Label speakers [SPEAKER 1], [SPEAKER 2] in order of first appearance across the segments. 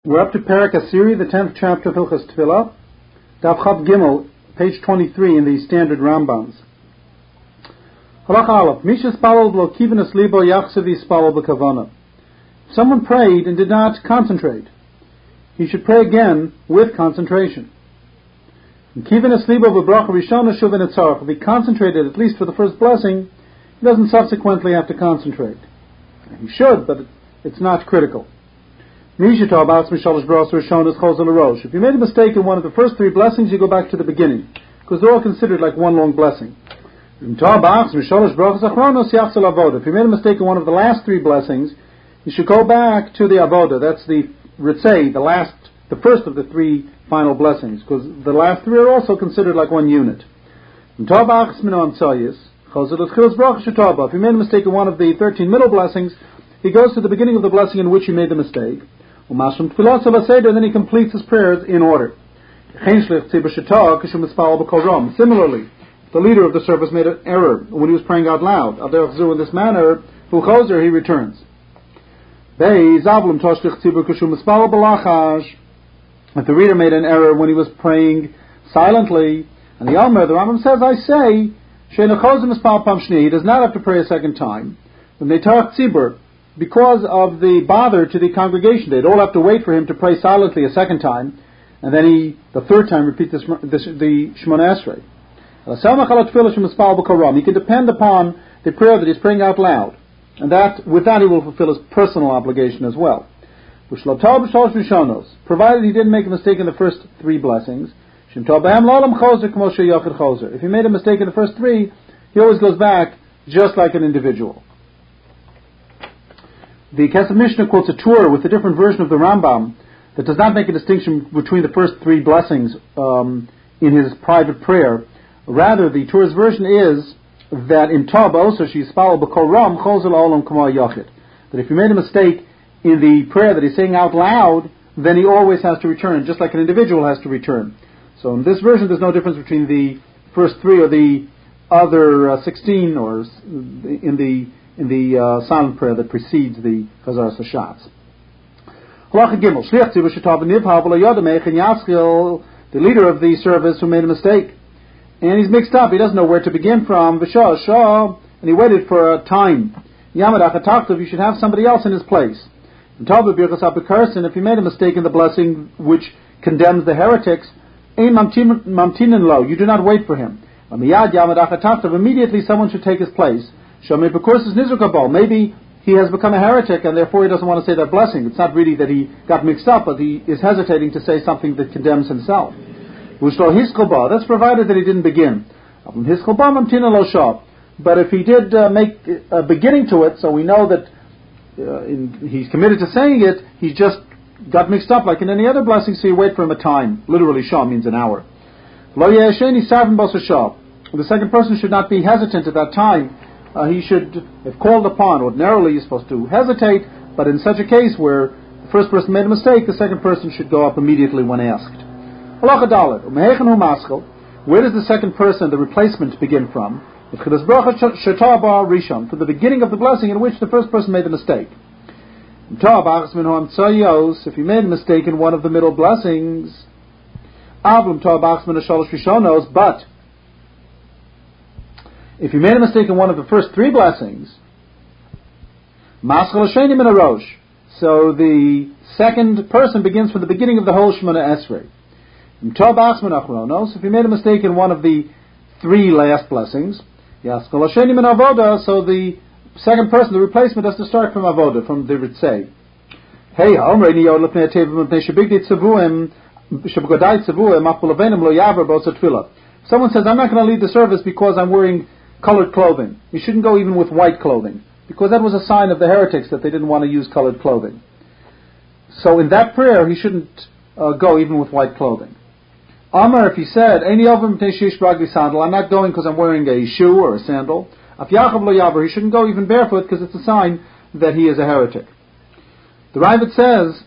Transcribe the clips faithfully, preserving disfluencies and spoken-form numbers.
[SPEAKER 1] We're up to Perek Asiri, the tenth chapter of Hilchos Tefillah, Daf Chav Gimel, page twenty-three in the standard Rambams. Halach Aleph, Misha Spalal Lo Kivinus Libo Yachsevi Spalal B'Kavana. If someone prayed and did not concentrate, he should pray again with concentration. Kivinus Libo B'Bracha Rishona Shuvin Etzarach. If he concentrated at least for the first blessing, he doesn't subsequently have to concentrate. He should, but it's not critical. If you made a mistake in one of the first three blessings, you go back to the beginning, because they're all considered like one long blessing. If you made a mistake in one of the last three blessings, you should go back to the avoda. That's the ritzei, the last, the first of the three final blessings, because the last three are also considered like one unit. If you made a mistake in one of the thirteen middle blessings, he goes to the beginning of the blessing in which he made the mistake. Then he completes his prayers in order. Similarly, the leader of the service made an error when he was praying out loud. In this manner, he returns. If the reader made an error when he was praying silently, and the Almer, the Rambam says, I say, he does not have to pray a second time. When they talk tzibur, because of the bother to the congregation, they'd all have to wait for him to pray silently a second time, and then he, the third time, repeat this, this, the Shemona Esrei. He can depend upon the prayer that he's praying out loud, and that with that he will fulfill his personal obligation as well. Provided he didn't make a mistake in the first three blessings. If he made a mistake in the first three, he always goes back just like an individual. The Kesef Mishnah quotes a Torah with a different version of the Rambam that does not make a distinction between the first three blessings um, in his private prayer. Rather, the Torah's version is that in Tov also she spal b'kol ram chol zel olam k'mo yachid. That if he made a mistake in the prayer that he's saying out loud, then he always has to return, just like an individual has to return. So in this version, there's no difference between the first three or the other uh, sixteen, or in the in the uh, silent prayer that precedes the Chazar Sashatz. The leader of the service who made a mistake, and he's mixed up, he doesn't know where to begin from, and he waited for a time. You should have somebody else in his place. If he made a mistake in the blessing which condemns the heretics, you do not wait for him. Immediately someone should take his place. Maybe he has become a heretic and therefore he doesn't want to say that blessing. It's not really that he got mixed up, but he is hesitating to say something that condemns himself. That's provided that he didn't begin. But if he did uh, make a beginning to it, so we know that uh, in, he's committed to saying it, he just got mixed up like in any other blessing, so you wait for him a time. Literally, shah means an hour. The second person should not be hesitant at that time. Uh, he should, if called upon, ordinarily you're supposed to hesitate, but in such a case where the first person made a mistake, the second person should go up immediately when asked. Where does the second person, the replacement, begin from? From the beginning of the blessing in which the first person made the mistake. If he made a mistake in one of the middle blessings, but if you made a mistake in one of the first three blessings, so the second person begins from the beginning of the whole Shemona Esrei. If you made a mistake in one of the three last blessings, so the second person, the replacement, has to start from Avoda, from the Ritzei. Hey, someone says, I'm not going to lead the service because I'm wearing colored clothing. You shouldn't go even with white clothing, because that was a sign of the heretics that they didn't want to use colored clothing. So in that prayer, he shouldn't uh, go even with white clothing. Amar, if he said, I'm not going because I'm wearing a shoe or a sandal, he shouldn't go even barefoot because it's a sign that he is a heretic. The Ravid says,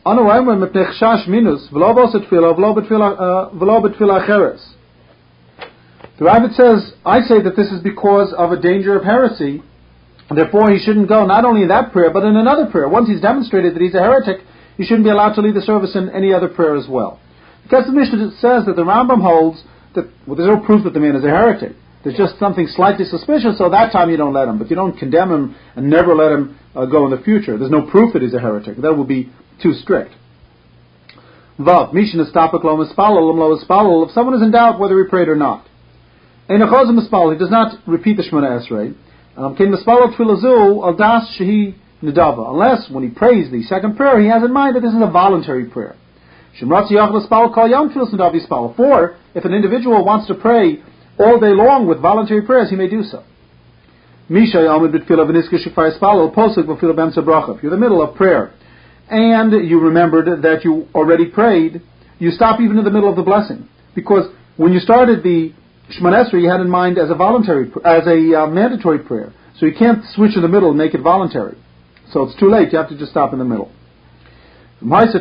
[SPEAKER 1] The Ravid says, I say that this is because of a danger of heresy, and therefore he shouldn't go not only in that prayer, but in another prayer. Once he's demonstrated that he's a heretic, he shouldn't be allowed to lead the service in any other prayer as well. Because the Mishnah says that the Rambam holds that, well, there's no proof that the man is a heretic. There's just something slightly suspicious, so that time you don't let him. But you don't condemn him and never let him uh, go in the future. There's no proof that he's a heretic. That would be too strict. Vav, Mishnah Stapik Lo Mispalel, Lo Mispalel, if someone is in doubt whether he prayed or not. Ein Achozim Mispalel, he does not repeat the Shemona Esrei. Ken Mispalel Tfilazu, Al Das Shehi Nidava. Unless, when he prays the second prayer, he has in mind that this is a voluntary prayer. Shemratzi Yach Mispalel Kol Yom Tfilas Nidav Yispalel. For, if an individual wants to pray all day long with voluntary prayers, he may do so. Misha Yomid B'Tfilah V'Niska Shefar Yispalel, Posuk B'Tfilah B'Emsa Bracha. If you're in the middle of prayer, and you remembered that you already prayed, you stop even in the middle of the blessing. Because when you started the Shemona Esrei, you had in mind as a voluntary, as a uh, mandatory prayer. So you can't switch in the middle and make it voluntary. So it's too late, you have to just stop in the middle. If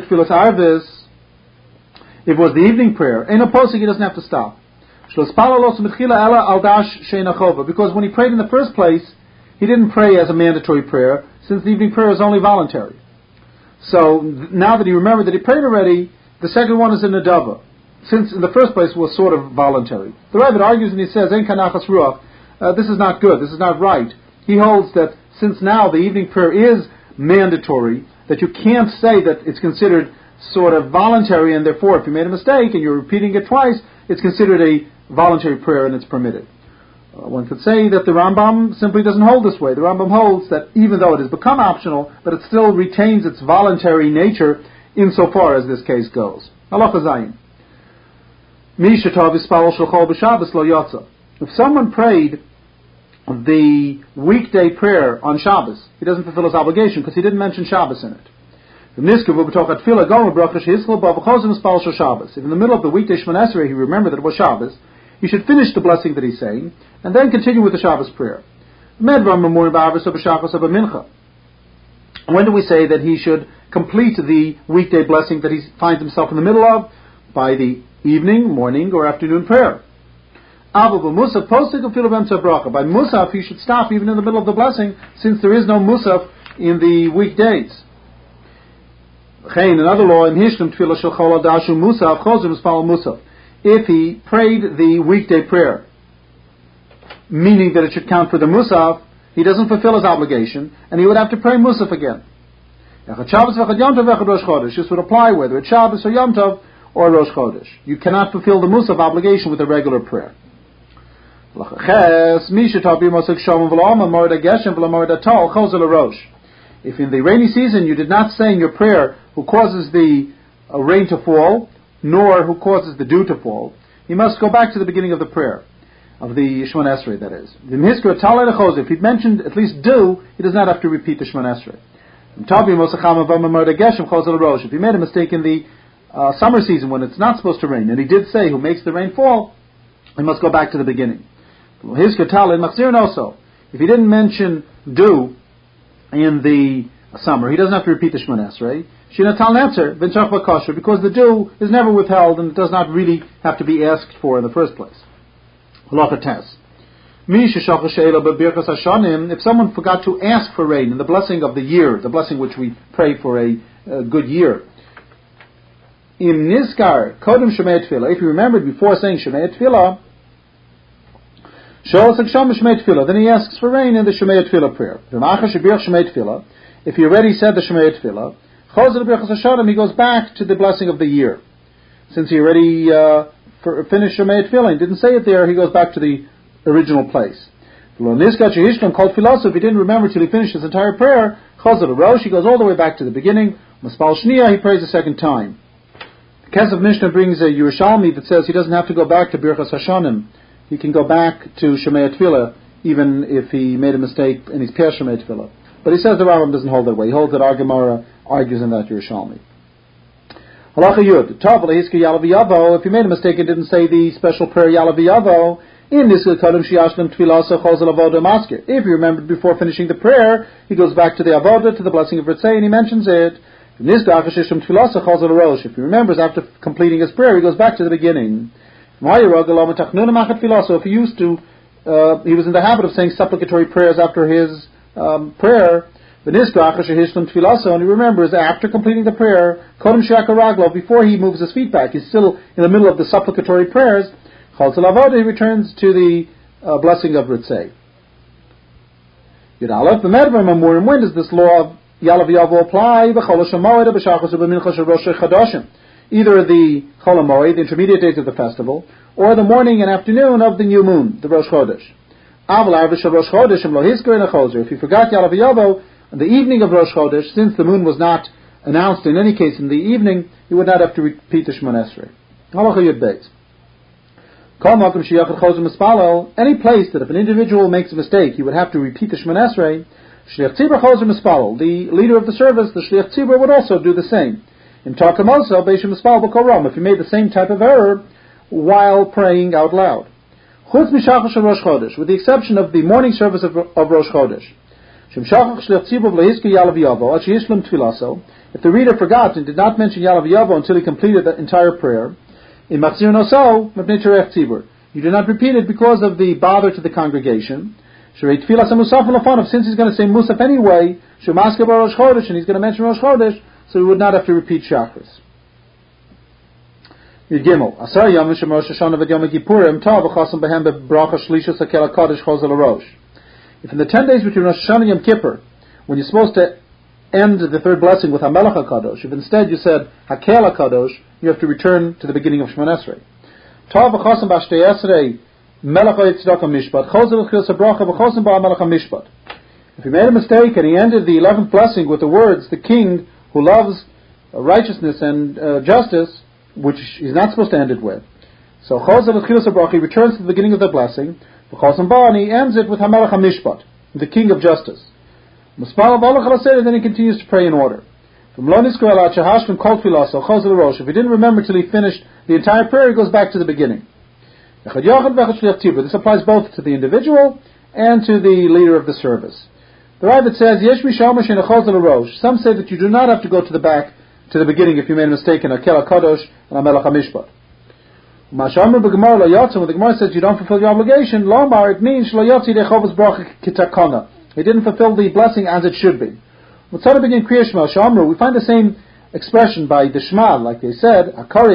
[SPEAKER 1] it was the evening prayer, in a posuk he doesn't have to stop. Because when he prayed in the first place, he didn't pray as a mandatory prayer, since the evening prayer is only voluntary. So now that he remembered that he prayed already, the second one is a nedava, since in the first place was sort of voluntary. The Ravid argues and he says, "En kanachas ruach, uh, this is not good, this is not right." He holds that since now the evening prayer is mandatory, that you can't say that it's considered sort of voluntary, and therefore if you made a mistake and you're repeating it twice, it's considered a voluntary prayer and it's permitted. Uh, one could say that the Rambam simply doesn't hold this way. The Rambam holds that even though it has become optional, but it still retains its voluntary nature insofar as this case goes. Halacha Zayin. If someone prayed the weekday prayer on Shabbos, he doesn't fulfill his obligation because he didn't mention Shabbos in it. If in the middle of the weekday Shemona Esrei he remembered that it was Shabbos, he should finish the blessing that he's saying, and then continue with the Shabbos prayer. When do we say that he should complete the weekday blessing that he finds himself in the middle of? By the evening, morning, or afternoon prayer. By Musaf, he should stop even in the middle of the blessing, since there is no Musaf in the weekdays. Another law, if he prayed the weekday prayer, meaning that it should count for the Musaf, he doesn't fulfill his obligation, and he would have to pray Musaf again. This would apply whether it's Shabbos or Yom Tov or Rosh Chodesh. You cannot fulfill the Musaf obligation with a regular prayer. If in the rainy season you did not say in your prayer who causes the uh, rain to fall, nor who causes the dew to fall, he must go back to the beginning of the prayer, of the Shemona Esrei, that is. If he mentioned at least dew, he does not have to repeat the Shemona Esrei. If he made a mistake in the uh, summer season when it's not supposed to rain, and he did say who makes the rain fall, he must go back to the beginning. If he didn't mention dew in the summer, he doesn't have to repeat the Shemona Esrei. Because the dew is never withheld and it does not really have to be asked for in the first place. If someone forgot to ask for rain in the blessing of the year, the blessing which we pray for a, a good year, in Nizkar Kodem Shemei Tefillah, if you remembered before saying Shemei Tefillah, then he asks for rain in the Shemei Tefillah prayer. If he already said the Shemei Tefillah, he goes back to the blessing of the year. Since he already uh, finished Shemei Tefillah and didn't say it there, he goes back to the original place. If he didn't remember till he finished his entire prayer, he goes all the way back to the beginning. He prays a second time. The Kesef Mishnah brings a Yerushalmi that says he doesn't have to go back to Birchas Hashanim. He can go back to Shemei Tefillah even if he made a mistake and he's past Shemei Tefillah. But he says the Rambam doesn't hold that way. He holds that our Gemara argues in that Yerushalmi. Halacha Yud. Tav lehiska Yalav Yavo. If he made a mistake and didn't say the special prayer Yalav Yavo, in this Kadam Shiashlim Tfilasa Chazal Avoda Maskir. If he remembered before finishing the prayer, he goes back to the Avoda, to the blessing of Ritzay, and he mentions it. If he remembers after completing his prayer, he goes back to the beginning. So if he used to, uh, he was in the habit of saying supplicatory prayers after his um, prayer, And he remembers after completing the prayer, Kodem Shaka Raglo, before he moves his feet back, he's still in the middle of the supplicatory prayers, he returns to the uh, blessing of Ritzei. When does this law of Yalav Yavo apply? Either the Chol HaMoed, the intermediate days of the festival, or the morning and afternoon of the new moon, the Rosh Chodesh. If you forgot Yalav Yavo, on the evening of Rosh Chodesh, since the moon was not announced in any case in the evening, you would not have to repeat the Shemon Esrei. Any place that if an individual makes a mistake, he would have to repeat the Shemon Esrei, the leader of the service, the Shliach Tzibur, would also do the same. If he made the same type of error while praying out loud. With the exception of the morning service of, of Rosh Chodesh. If the reader forgot and did not mention Yalav Yavo until he completed the entire prayer, you do not repeat it because of the bother to the congregation. Since he's going to say Musaf anyway, and he's going to mention Rosh Chodesh, so he would not have to repeat Shachris. If in the ten days between Rosh Hashanah and Yom Kippur, when you're supposed to end the third blessing with HaMelech HaKadosh, if instead you said Hakel HaKadosh, you have to return to the beginning of Shemon Esrei. If he made a mistake and he ended the eleventh blessing with the words, the king who loves righteousness and uh, justice, which he's not supposed to end it with. So he returns to the beginning of the blessing, and he ends it with HaMelech HaMishpat, the king of justice. Then he continues to pray in order. If he didn't remember till he finished the entire prayer, he goes back to the beginning. This applies both to the individual and to the leader of the service. The Ravid says, some say that you do not have to go to the back, to the beginning if you made a mistake in Hakel HaKadosh and HaMelech HaMishpat. When the Gemara says you don't fulfill your obligation, Lomar, it means he didn't fulfill the blessing as it should be. We find the same expression by the Shema, like they said,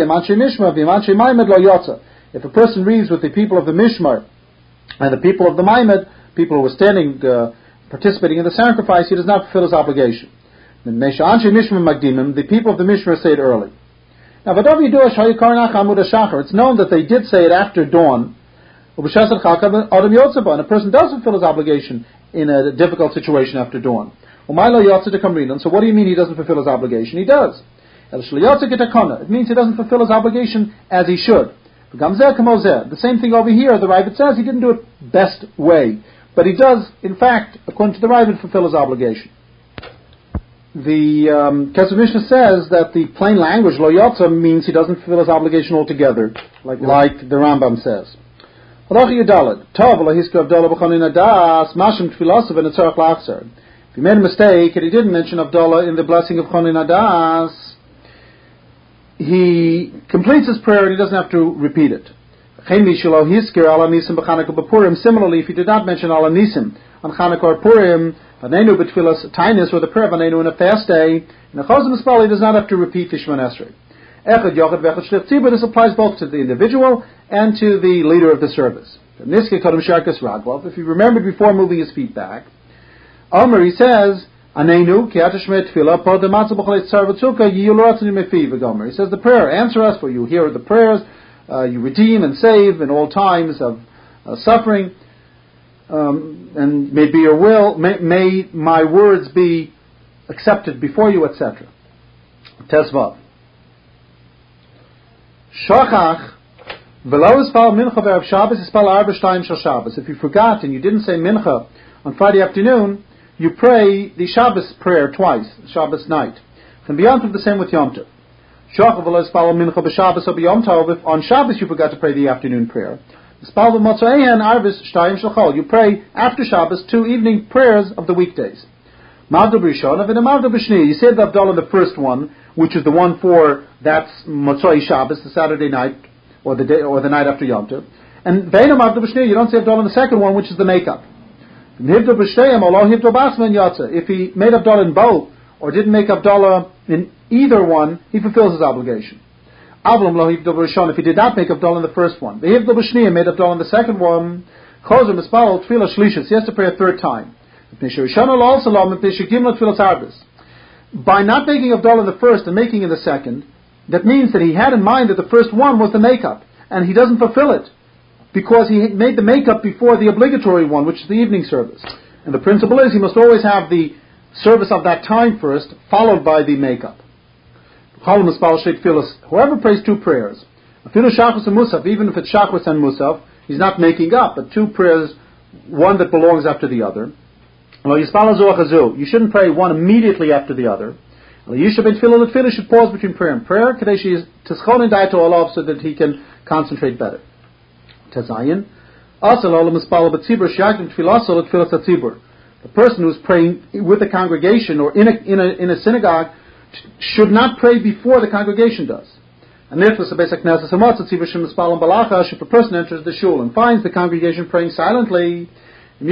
[SPEAKER 1] if a person reads with the people of the Mishmar and the people of the Maimed, people who were standing, uh, participating in the sacrifice, he does not fulfill his obligation. The people of the Mishmar say it early. Now, it's known that they did say it after dawn, and a person does fulfill his obligation in a difficult situation after dawn. So what do you mean he doesn't fulfill his obligation? He does. It means he doesn't fulfill his obligation as he should. The same thing over here, the Ravid says he didn't do it best way, but he does, in fact, according to the Ravid, fulfill his obligation. The um, Kesef Mishnah says that the plain language, lo yotza, means he doesn't fulfill his obligation altogether, like, like the Rambam says. If he made a mistake and he didn't mention Havdalah in the blessing of Chonin Adas, he completes his prayer and he doesn't have to repeat it. Similarly, if he did not mention Ala Nisim on Chanukah or Purim, Vanenu B'Tfilas Tainus, or the prayer Vanenu in a fast day, in a Chazon Mispal, he does not have to repeat the Shemon Esrei. This applies both to the individual and to the leader of the service. If he remembered before moving his feet back, Omer, he says, Anenu, he says the prayer, answer us, for you hear the prayers, uh, you redeem and save in all times of uh, suffering, um, and may be your will, may, may my words be accepted before you, et cetera. Tezvav. Shachach, if you forgot and you didn't say mincha on Friday afternoon, you pray the Shabbos prayer twice, Shabbos night. Can be Yom Tov the same with Yom Tov. On Shabbos you forgot to pray the afternoon prayer. You pray after Shabbos two evening prayers of the weekdays. You said the Havdalah in the first one, which is the one for that's Motzei Shabbos, the Saturday night, or the day, or the night after Yom Tov. And you don't say Havdalah in the second one, which is the makeup. If he made Havdalah in both, or didn't make Havdalah in either one, he fulfills his obligation. If he did not make Havdalah in the first one, made Havdalah in the second one, he has to pray a third time. By not making Havdalah in the first and making in the second, that means that he had in mind that the first one was the makeup, and he doesn't fulfill it, because he made the makeup before the obligatory one, which is the evening service. And the principle is he must always have the service of that time first, followed by the makeup. Whoever prays two prayers, even if it's Shachris and Musaf, he's not making up, but two prayers, one that belongs after the other. You shouldn't pray one immediately after the other. You should pause between prayer and prayer, so that he can concentrate better. The person who's praying with the congregation or in a, in a, in a synagogue should not pray before the congregation does. And therefore, if a person enters the shul and finds the congregation praying silently, if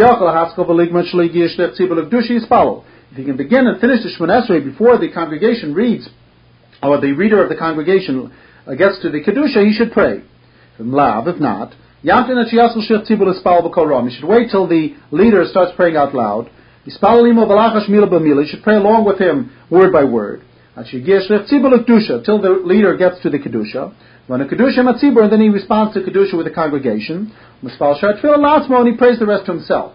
[SPEAKER 1] he can begin and finish the Shemona Esrei before the congregation reads, or the reader of the congregation gets to the Kedusha, he should pray. If not, he should wait till the leader starts praying out loud. He should pray along with him, word by word, till the leader gets to the Kedusha. When a Kedusha Matzibur, and then he responds to Kedusha with the congregation. And he prays the rest to himself.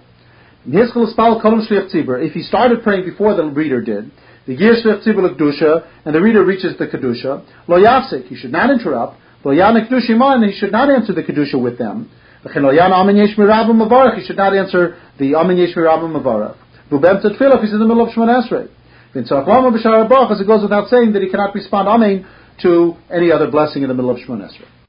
[SPEAKER 1] If he started praying before the reader did, the and the reader reaches the Kedusha, lo yafsik, he should not interrupt, lo yanik and he should not answer the Kedusha with them. He should not answer the Amen Yesh Mirabim Mavarach. If he's in the middle of Shemona Esrei. As it goes without saying that he cannot respond Amen to any other blessing in the middle of Shemona Esrei.